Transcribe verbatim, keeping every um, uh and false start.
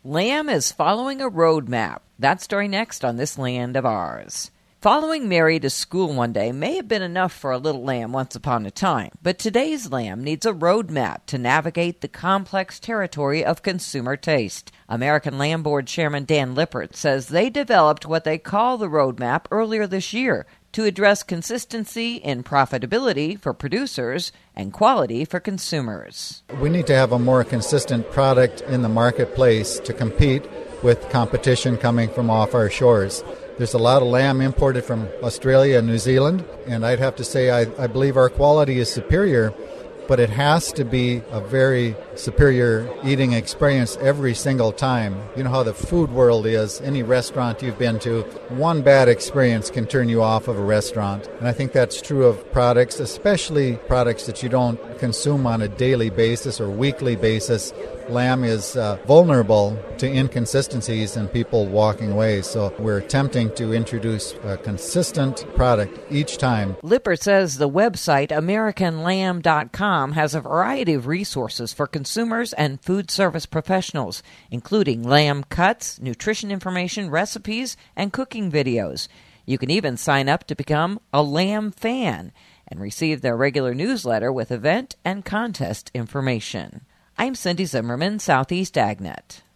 Lamb is following a roadmap. That story next on This Land of Ours. Following Mary to school one day may have been enough for a little lamb once upon a time, but today's lamb needs a roadmap to navigate the complex territory of consumer taste. American Lamb Board Chairman Dan Lippert says they developed what they call the roadmap earlier this year to address consistency in profitability for producers and quality for consumers. We need to have a more consistent product in the marketplace to compete with competition coming from off our shores. There's a lot of lamb imported from Australia and New Zealand, and I'd have to say I, I believe our quality is superior, but it has to be a very superior eating experience every single time. You know how the food world is. Any restaurant you've been to, one bad experience can turn you off of a restaurant. And I think that's true of products, especially products that you don't consume on a daily basis or weekly basis. Lamb is uh, vulnerable to inconsistencies and people walking away. So we're attempting to introduce a consistent product each time. Lippert says the website American Lamb dot com has a variety of resources for consumers and food service professionals, including lamb cuts, nutrition information, recipes, and cooking videos. You can even sign up to become a Lamb fan and receive their regular newsletter with event and contest information. I'm Cindy Zimmerman, Southeast AgNet.